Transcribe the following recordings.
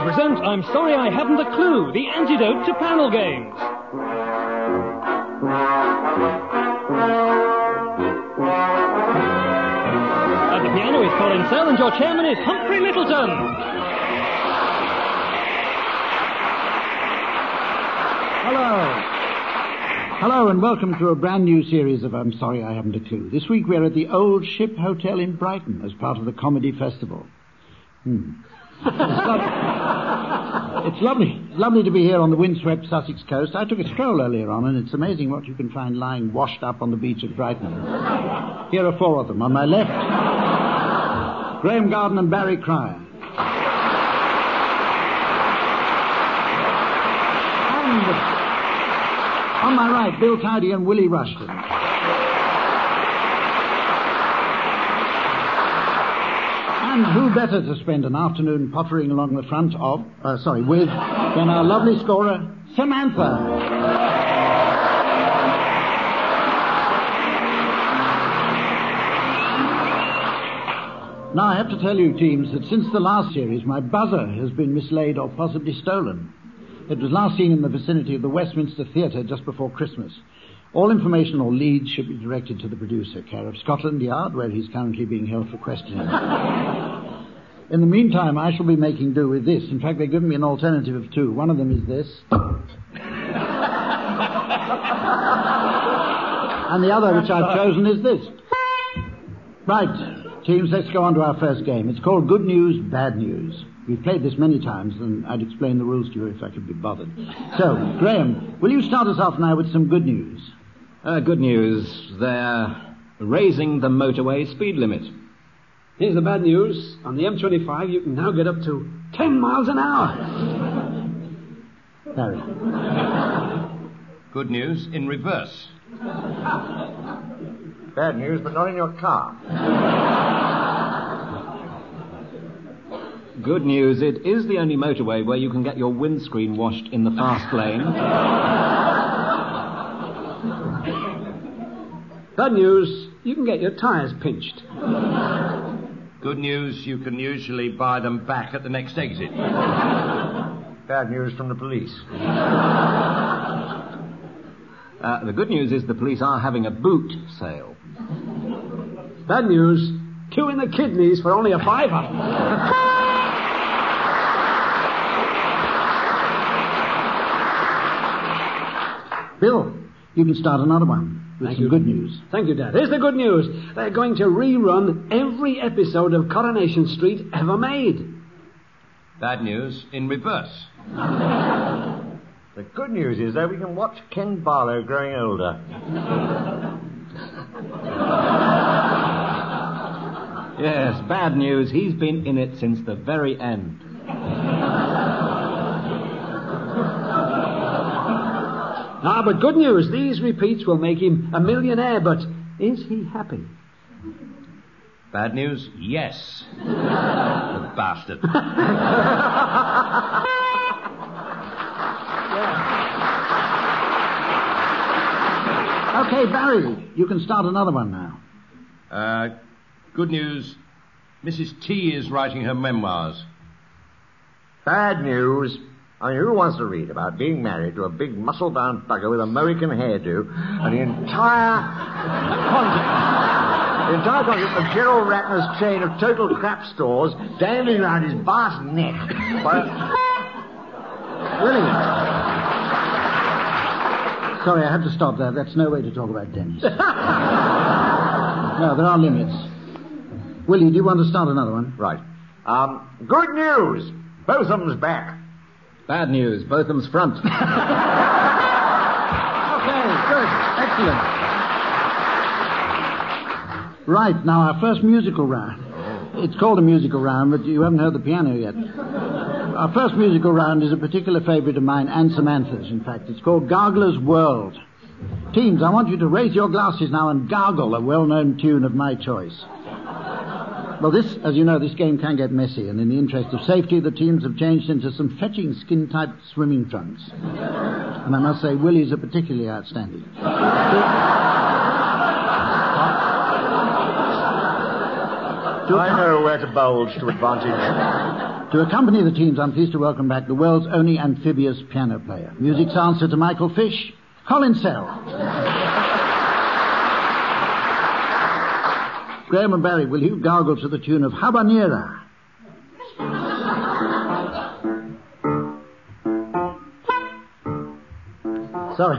present I'm Sorry I Haven't a Clue, the antidote to panel games. At the piano is Colin Sell and your chairman is Humphrey Littleton. Hello, and welcome to a brand new series of I'm Sorry I Haven't a Clue. This week we're at the Old Ship Hotel in Brighton as part of the Comedy Festival. It's lovely to be here on the windswept Sussex coast. I took a stroll earlier on, and it's amazing what you can find lying washed up on the beach at Brighton. Here are four of them. On my left, Graham Garden and Barry Cryer. And on my right, Bill Tidy and Willie Rushton. And who better to spend an afternoon pottering along the front of, with, than our lovely scorer, Samantha. Now, I have to tell you, teams, that since the last series, my buzzer has been mislaid or possibly stolen. It was last seen in the vicinity of the Westminster Theatre just before Christmas. All information or leads should be directed to the producer, care of Scotland Yard, where he's currently being held for questioning. In the meantime, I shall be making do with this. In fact, they've given me an alternative of two. One of them is this. And the other, which I've chosen, is this. Right, teams, let's go on to our first game. It's called Good News, Bad News. We've played this many times, and I'd explain the rules to you if I could be bothered. So, Graham, will you start us off now with some good news? Good news. They're raising the motorway speed limit. Here's the bad news. On the M25, you can now get up to 10 miles an hour. Barry. Good news in reverse. Bad news, but not in your car. Good news, it is the only motorway where you can get your windscreen washed in the fast lane. Bad news, you can get your tyres pinched. Good news, you can usually buy them back at the next exit. Bad news from the police. The good news is the police are having a boot sale. Bad news, 2 in the kidneys for only a £5. Bill, you can start another one with some good news. Thank you, Dad. Here's the good news. They're going to rerun every episode of Coronation Street ever made. Bad news in reverse. The good news is, though, we can watch Ken Barlow growing older. Yes, bad news. He's been in it since the very end. But good news, these repeats will make him a millionaire, but is he happy? Bad news, yes. The bastard. Okay, Barry, you can start another one now. Good news, Mrs. T is writing her memoirs. Bad news. I mean, who wants to read about being married to a big muscle-bound bugger with a Mohican hairdo and the entire concept of Gerald Ratner's chain of total crap stores dangling around his vast neck? Willie. Sorry, I have to stop there. That's no way to talk about Dennis. No, there are limits. Willie, do you want to start another one? Right. Good news. Both of them's back. Bad news, both of them's front. Okay, good. Excellent. Right, now our first musical round. It's called a musical round, but you haven't heard the piano yet. Our first musical round is a particular favourite of mine and Samantha's, in fact. It's called Gargler's World. Teams, I want you to raise your glasses now and gargle a well-known tune of my choice. Well, as you know, this game can get messy, and in the interest of safety, the teams have changed into some fetching skin-tight swimming trunks. And I must say, Willie's are particularly outstanding. I know where to bulge to advantage. To accompany the teams, I'm pleased to welcome back the world's only amphibious piano player. Music's answer to Michael Fish, Colin Sell. Graham and Barry, will you gargle to the tune of Habanera? Sorry.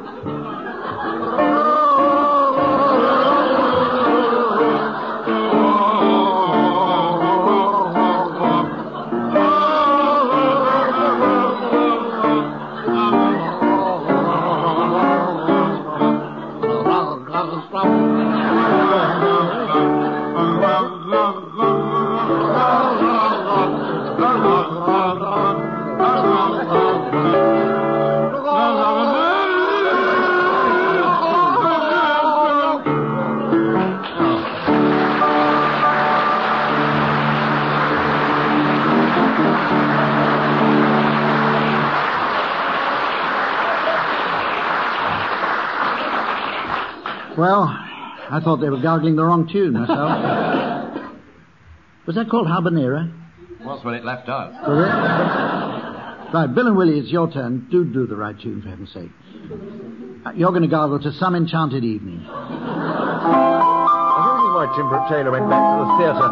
Well, I thought they were gargling the wrong tune myself. Was that called Habanera? Was when it left us. Was it? Right, Bill and Willie, it's your turn. Do the right tune, for heaven's sake. You're going to gargle to Some Enchanted Evening. I think this is why Tim Taylor went back to the theatre.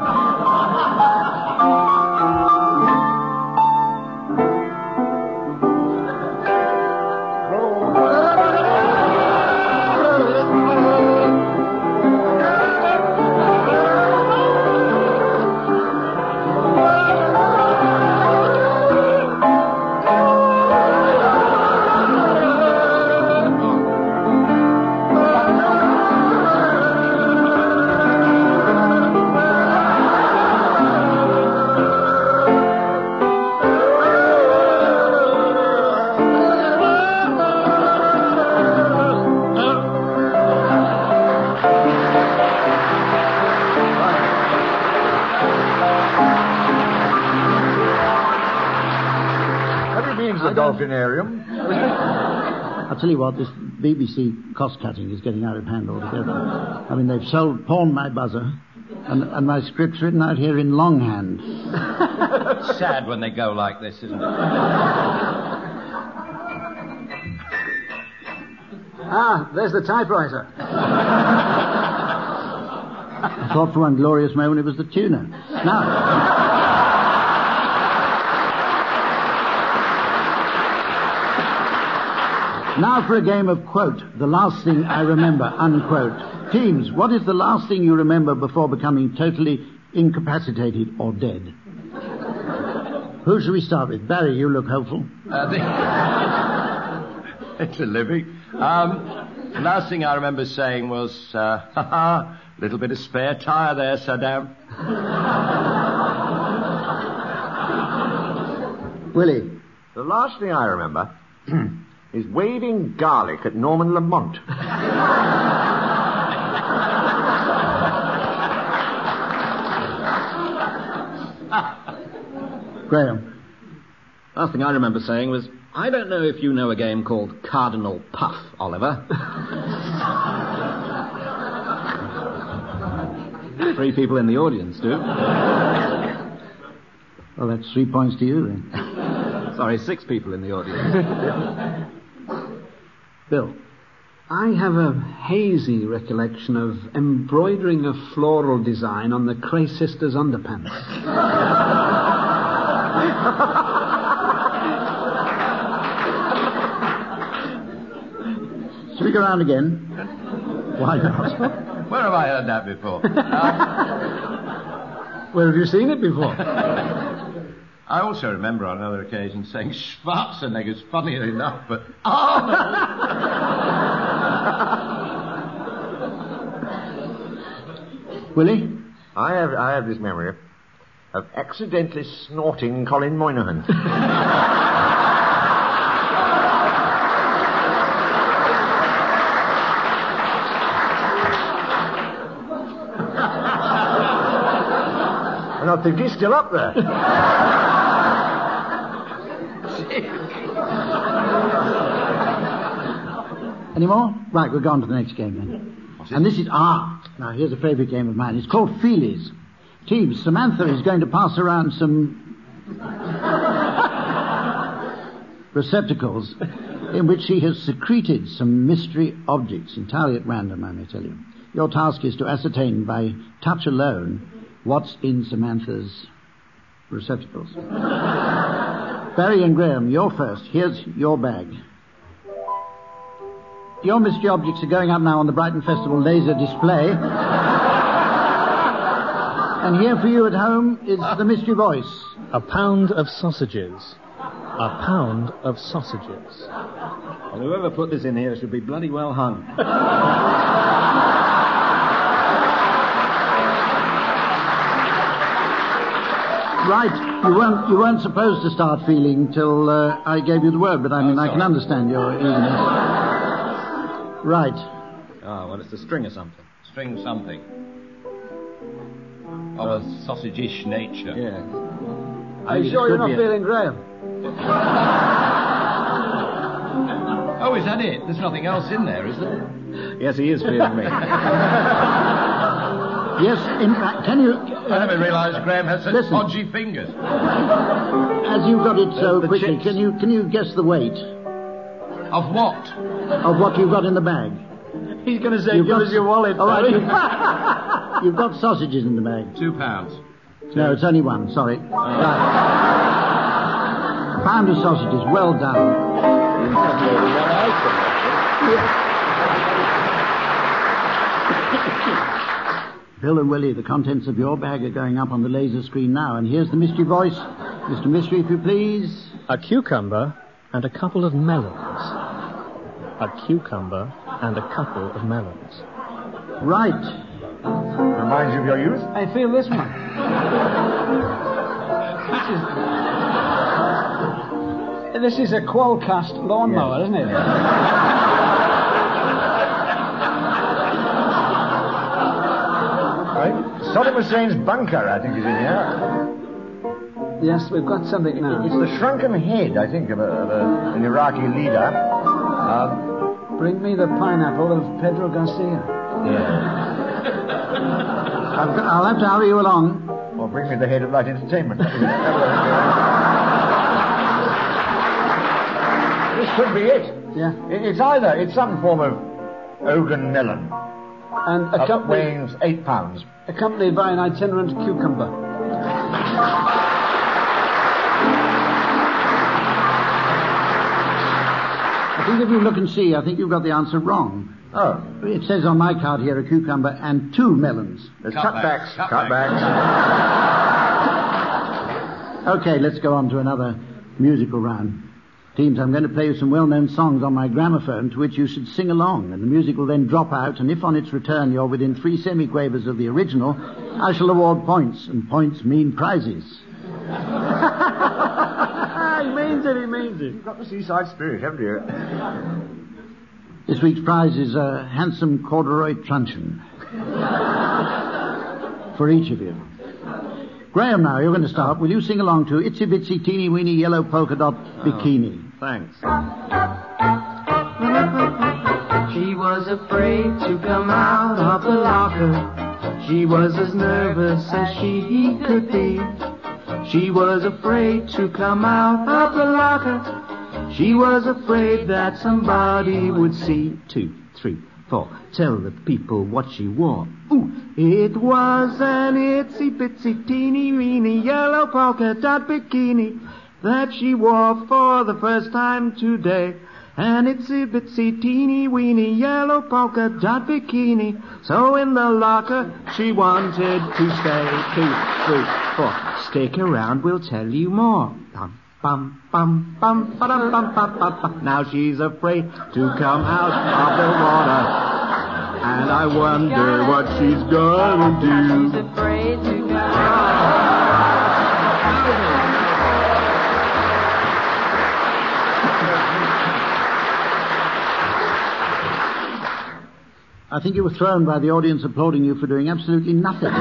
Dolphinarium. I'll tell you what, this BBC cost-cutting is getting out of hand altogether. I mean, they've pawned my buzzer, and my script's written out here in longhand. It's sad when they go like this, isn't it? There's the typewriter. I thought for one glorious moment it was the tuner. Now for a game of quote, the last thing I remember, unquote. Teams, what is the last thing you remember before becoming totally incapacitated or dead? Who should we start with? Barry, you look hopeful. It's a living. The last thing I remember saying was, little bit of spare tyre there, Saddam. Willie. The last thing I remember is waving garlic at Norman Lamont. Graham. Last thing I remember saying was, I don't know if you know a game called Cardinal Puff, Oliver. 3 people in the audience do. Well, that's 3 points to you, then. Sorry, 6 people in the audience. Bill. I have a hazy recollection of embroidering a floral design on the Cray Sisters' underpants. Should we go round again? Why not? Where have I heard that before? Where have you seen it before? I also remember on another occasion saying Schwarzenegger's funny enough, but Arnold! Willie? I have this memory of accidentally snorting Colin Moynihan. And I think he's still up there. Any more? Right, we'll go on to the next game then. And this is now here's a favourite game of mine. It's called Feelies. Teams, Samantha is going to pass around some receptacles in which she has secreted some mystery objects, entirely at random, I may tell you. Your task is to ascertain by touch alone what's in Samantha's receptacles. Barry and Graham, you're first. Here's your bag. Your mystery objects are going up now on the Brighton Festival laser display. And here for you at home is the mystery voice. A pound of sausages. A pound of sausages. Well, whoever put this in here should be bloody well hung. Right, you weren't supposed to start feeling till I gave you the word, but I mean, I can understand your eagerness. Right. Oh, well, it's a string or something. String something. Of a sausage-ish nature. Yeah. Are you sure you're not feeling Graham? Oh, is that it? There's nothing else in there, is there? Yes, he is feeling me. Yes, in fact, can you... I never realised Graham has such podgy fingers. As you got it so quickly, can you guess the weight? Of what? Of what you've got in the bag? He's going to say, give us your wallet. All right, you've got sausages in the bag. 2 pounds. No, it's only one, sorry. Right. A pound of sausages, well done. Bill and Willie, the contents of your bag are going up on the laser screen now. And here's the mystery voice. Mr. Mystery, if you please. A cucumber and a couple of melons. A cucumber and a couple of melons. Right. Reminds you of your youth? I feel this one. This is a Qualcast lawnmower, isn't it? Right. Saddam Hussein's bunker, I think, is in here. Yes, we've got something now. It's the shrunken head, I think, of an Iraqi leader. Bring me the pineapple of Pedro Garcia. Yeah. I'll have to hurry you along. Or bring me the head of Light Entertainment. This could be it. Yeah. It's some form of Ogan melon. And weighing 8 pounds. Accompanied by an itinerant cucumber. I think if you look and see, I think you've got the answer wrong. Oh. It says on my card here a cucumber and 2 melons. There's cutbacks. Okay, let's go on to another musical round. Teams, I'm going to play you some well-known songs on my gramophone to which you should sing along, and the music will then drop out, and if on its return you're within 3 semiquavers of the original, I shall award points, and points mean prizes. He means it. You've got the seaside spirit, haven't you? This week's prize is a handsome corduroy truncheon for each of you. Graham, now, you're going to start. Will you sing along to Itsy Bitsy Teeny Weeny Yellow Polka Dot Bikini? Thanks. She was afraid to come out of the locker. She was as nervous as she could be. She was afraid to come out of the locker. She was afraid that somebody would see. 2, 3, 4. Tell the people what she wore. Ooh, it was an itsy bitsy teeny weeny yellow polka dot bikini that she wore for the first time today. An itsy bitsy teeny weeny yellow polka dot bikini. So in the locker she wanted to stay. 2, 3, 4. Stick around, we'll tell you more. Bum, bum, bum, bum, ba-dum, bum, bum, bum, bum. Now she's afraid to come out of the water. And I wonder what she's gonna do. She's afraid to go. I think you were thrown by the audience applauding you for doing absolutely nothing.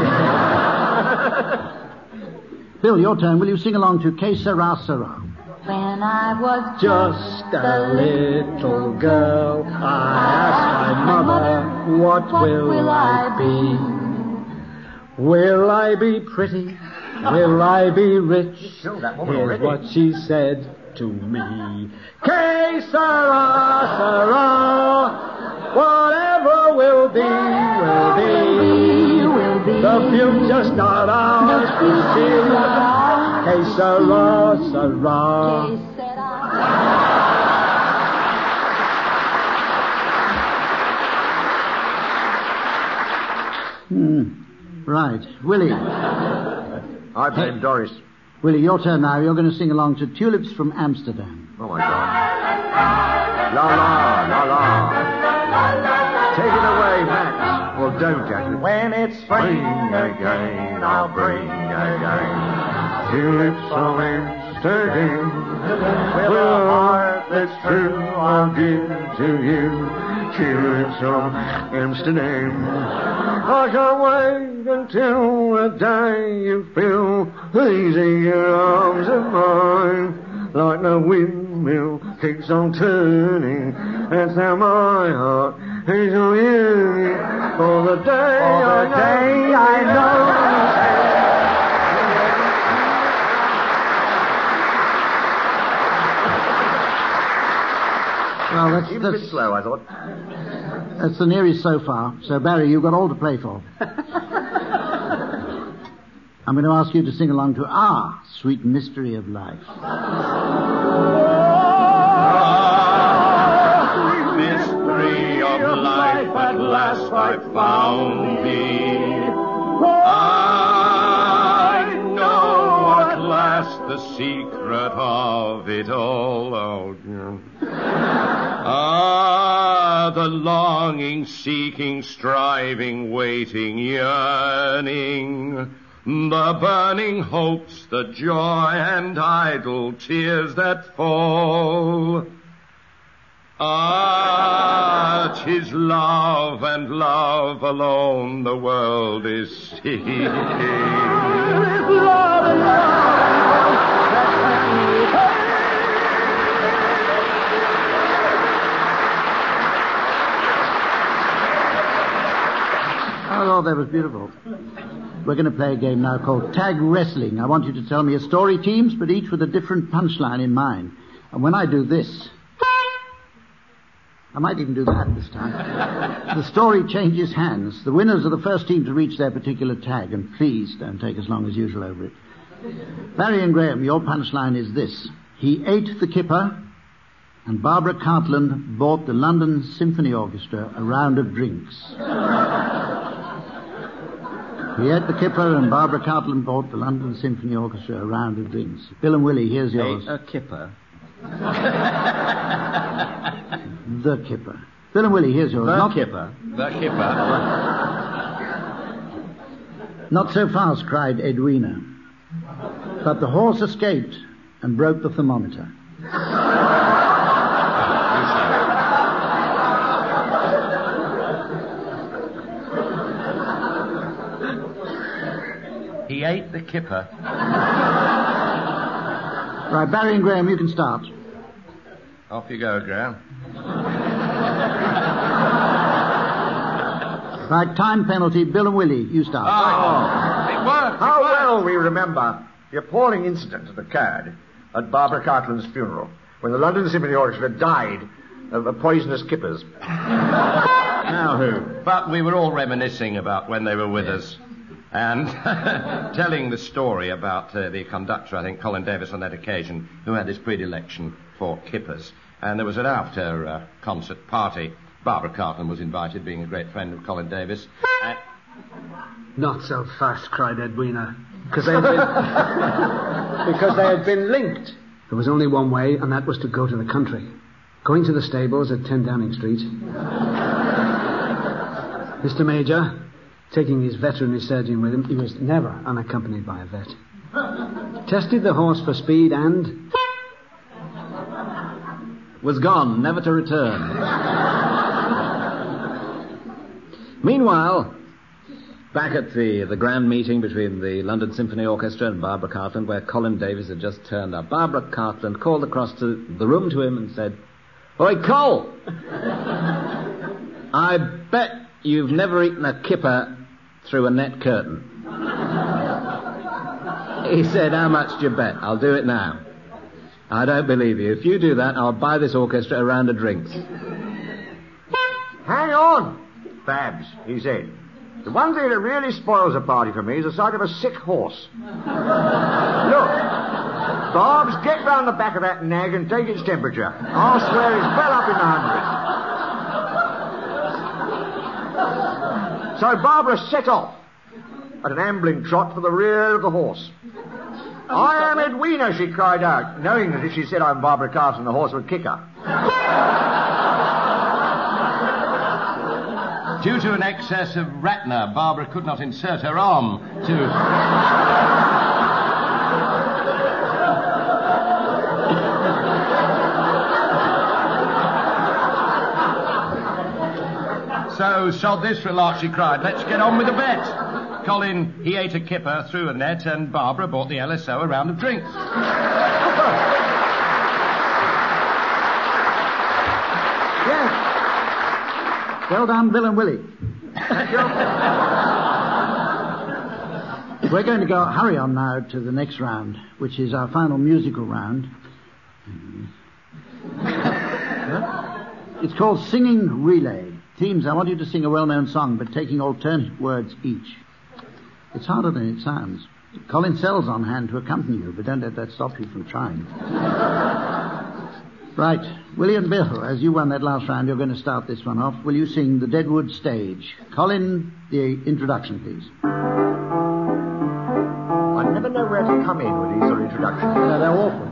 Bill, your turn. Will you sing along to Que Sera Sera? When I was Just a little girl, I asked my mother, what will I be? Will I be pretty? will I be rich? Killed that woman Here's already. what she said to me. Que sera, sera. Whatever will be, will be. The future's not ours to see. Que sera, sera. Right. Willie. I blame Doris. Willie, your turn now. You're going to sing along to Tulips from Amsterdam. Oh, my God. La, la, la, la. Take it away, Max. Well, don't, Jack. When it's spring again, I'll bring again tulips from Amsterdam. With a heart that's true, I'll give to you tulips from Amsterdam. I shall wait until the day you feel these in your arms of mine. Like the windmill keeps on turning, that's how my heart is on you. For the day I know. Well, Even a bit slow, I thought. that's the nearest so far. So, Barry, you've got all to play for. I'm going to ask you to sing along to Sweet Mystery of Life. Sweet mystery of life, at last I found thee. I know at last the secret of it all. Oh, yeah. The longing, seeking, striving, waiting, yearning, the burning hopes, the joy and idle tears that fall. 'Tis love and love alone the world is seeking. Love and Oh, that was beautiful. We're going to play a game now called Tag Wrestling. I want you to tell me a story, teams, but each with a different punchline in mind. And when I do this, I might even do that this time, the story changes hands. The winners are the first team to reach their particular tag, and please don't take as long as usual over it. Barry and Graham, your punchline is this. He ate the kipper, and Barbara Cartland bought the London Symphony Orchestra a round of drinks. He ate the kipper, and Barbara Cartland bought the London Symphony Orchestra a round of drinks. Bill and Willie, here's yours. A kipper. The kipper. Bill and Willie, here's yours. The kipper. Not so fast, cried Edwina. But the horse escaped and broke the thermometer. He ate the kipper. Right, Barry and Graham, you can start. Off you go, Graham. Right, time penalty. Bill and Willie, you start. It worked. How well we remember the appalling incident that occurred at Barbara Cartland's funeral when the London Symphony Orchestra died of poisonous kippers. Now who? But we were all reminiscing about when they were with us. And telling the story about the conductor, I think, Colin Davis, on that occasion, who had this predilection for kippers. And there was an after-concert party. Barbara Cartland was invited, being a great friend of Colin Davis. Not so fast, cried Edwina, because they had been linked. There was only one way, and that was to go to the country. Going to the stables at 10 Downing Street. Mr. Major, taking his veterinary surgeon with him, he was never unaccompanied by a vet. Tested the horse for speed and Was gone, never to return. Meanwhile, back at the grand meeting between the London Symphony Orchestra and Barbara Cartland, where Colin Davis had just turned up, Barbara Cartland called across to the room to him and said, "Oi, Col! I bet you've never eaten a kipper through a net curtain." He said, how much do you bet? I'll do it now. I don't believe you. If you do that, I'll buy this orchestra a round of drinks. Hang on, Babs, he said. The one thing that really spoils a party for me is the sight of a sick horse. Look, Barbs, get round the back of that nag and take its temperature. I'll swear it's well up in the hundreds. So Barbara set off at an ambling trot for the rear of the horse. I am Edwina, she cried out, knowing that if she said I'm Barbara Carson, the horse would kick her. Due to an excess of Ratner, Barbara could not insert her arm to... So, sod this for a lark, she cried. Let's get on with the bet. Colin, he ate a kipper, threw a net, and Barbara bought the LSO a round of drinks. Yes. Well done, Bill and Willie. We're going to hurry on now to the next round, which is our final musical round. It's called Singing Relay. Teams, I want you to sing a well-known song, but taking alternate words each. It's harder than it sounds. Colin Sell's on hand to accompany you, but don't let that stop you from trying. Right. Willie and Bill, as you won that last round, you're going to start this one off. Will you sing The Deadwood Stage? Colin, the introduction, please. I never know where to come in with these sort of introductions. No, they're awful.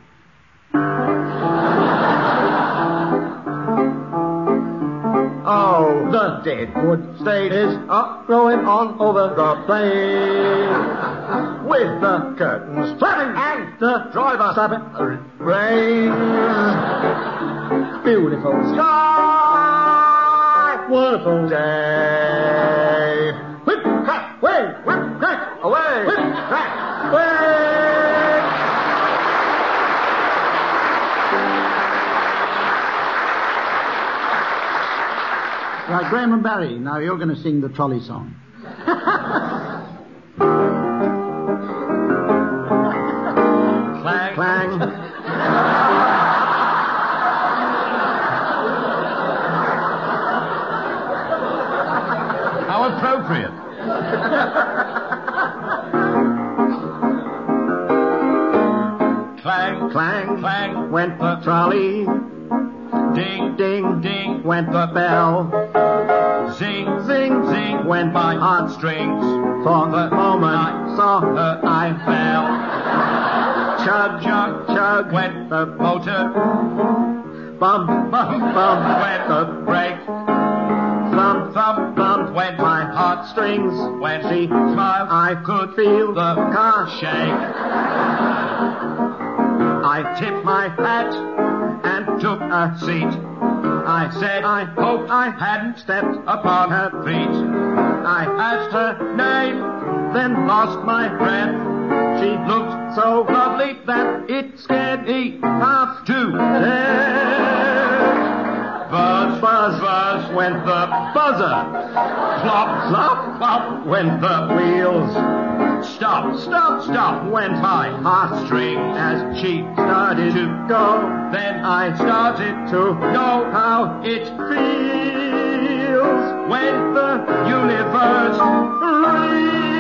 Oh, the Deadwood Stage is going on over the plain, with the curtains flapping and the driver slapping rain. Beautiful sky, wonderful day. Whip, crack, way, whip, crack, away, whip, crack, way. Right, Graham and Barry, now you're going to sing the trolley song. Clang. Clang. How appropriate. Clang. Clang, Clang. went the trolley. Ding. Ding, Ding. went the bell. Zing. Zing, Zing. Went my heartstrings. For the moment I saw her, I fell. Chug, Chug. chug, Went the motor. bump, Bump. bump, Went the brake. thump, Thump. bump, Went my my heartstrings. When She she smiled, I could feel the car shake. I tipped my hat and took a seat. I said I hoped I hadn't stepped upon her feet. I asked her name, then lost my breath. She looked so lovely that it scared me half to death. Buzz, buzz, buzz went the buzzer. Plop, plop, plop went the wheels. Stop, stop, stop went my heartstring as she started to go. Then I started to know how it feels when the universe reels.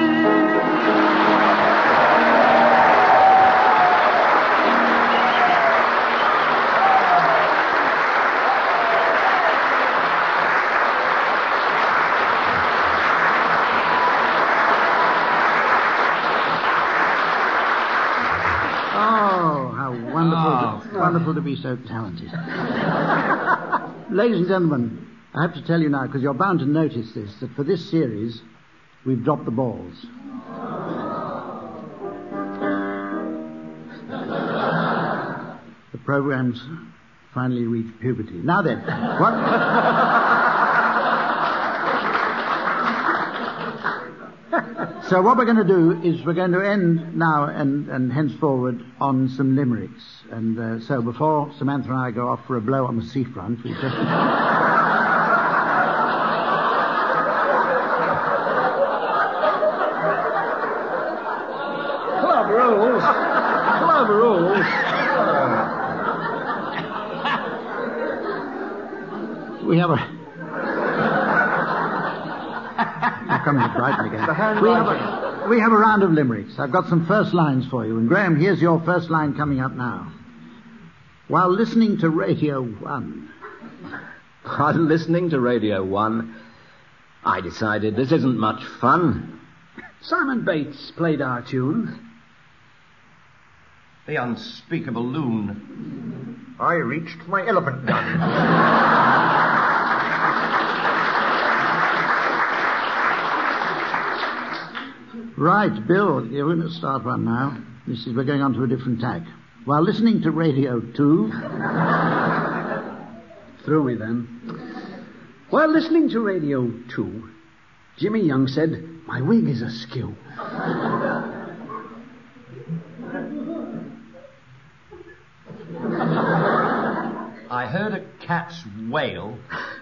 Wonderful to be so talented. Ladies and gentlemen, I have to tell you now, because you're bound to notice this, that for this series, we've dropped the balls. The program's finally reached puberty. Now then, what? So what we're going to do is we're going to end now and henceforward on some limericks. And so before Samantha and I go off for a blow on the seafront, we just... coming to Brighton again. The handwriting. We have a round of limericks. I've got some first lines for you. And Graham, here's your first line coming up now. While listening to Radio 1. While listening to Radio 1, I decided this isn't much fun. Simon Bates played our tune. The unspeakable loon. I reached my elephant gun. Right, Bill, you're going to start one now. We're going on to a different tack. While listening to Radio 2... Through me then. While listening to Radio 2, Jimmy Young said, my wig is askew. I heard a cat's wail.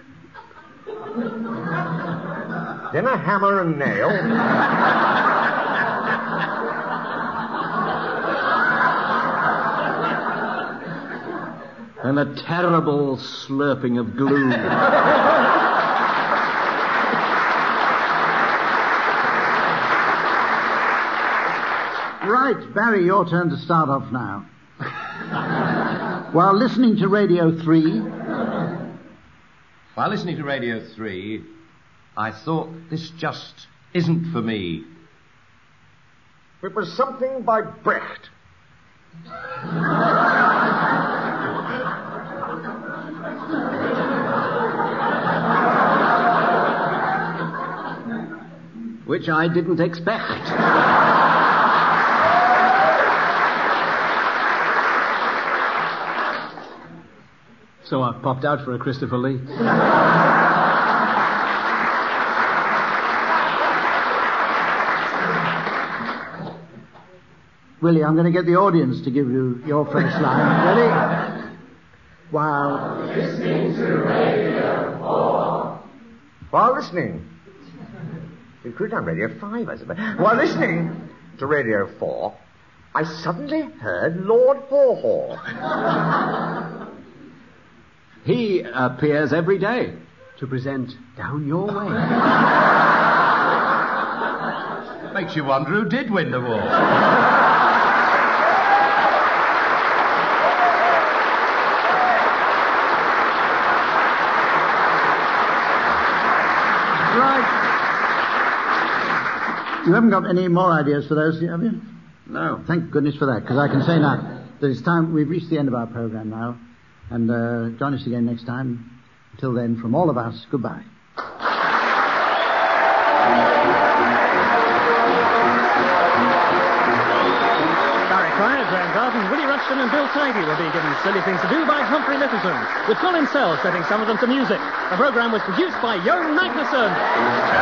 Then a hammer and nail. And a terrible slurping of glue. Right, Barry, your turn to start off now. While listening to Radio 3... While listening to Radio 3, I thought this just isn't for me. It was something by Brecht. Which I didn't expect. So I popped out for a Christopher Lee. Willie, I'm going to get the audience to give you your first line. Ready? While listening to Radio 4. While listening. We could have done Radio 5, I suppose. While listening to Radio 4, I suddenly heard Lord Haw-Haw. He appears every day. To present Down Your Way. Makes you wonder who did win the war. You haven't got any more ideas for those, have you? No. Thank goodness for that, because I can say now that it's time. We've reached the end of our program now, and join us again next time. Until then, from all of us, goodbye. Barry Cryer, Graham Garden, Willie Rushton and Bill Tidy will be given Silly Things to Do by Humphrey Littleton, with Colin Sells setting some of them to music. The programme was produced by Joan Magnuson.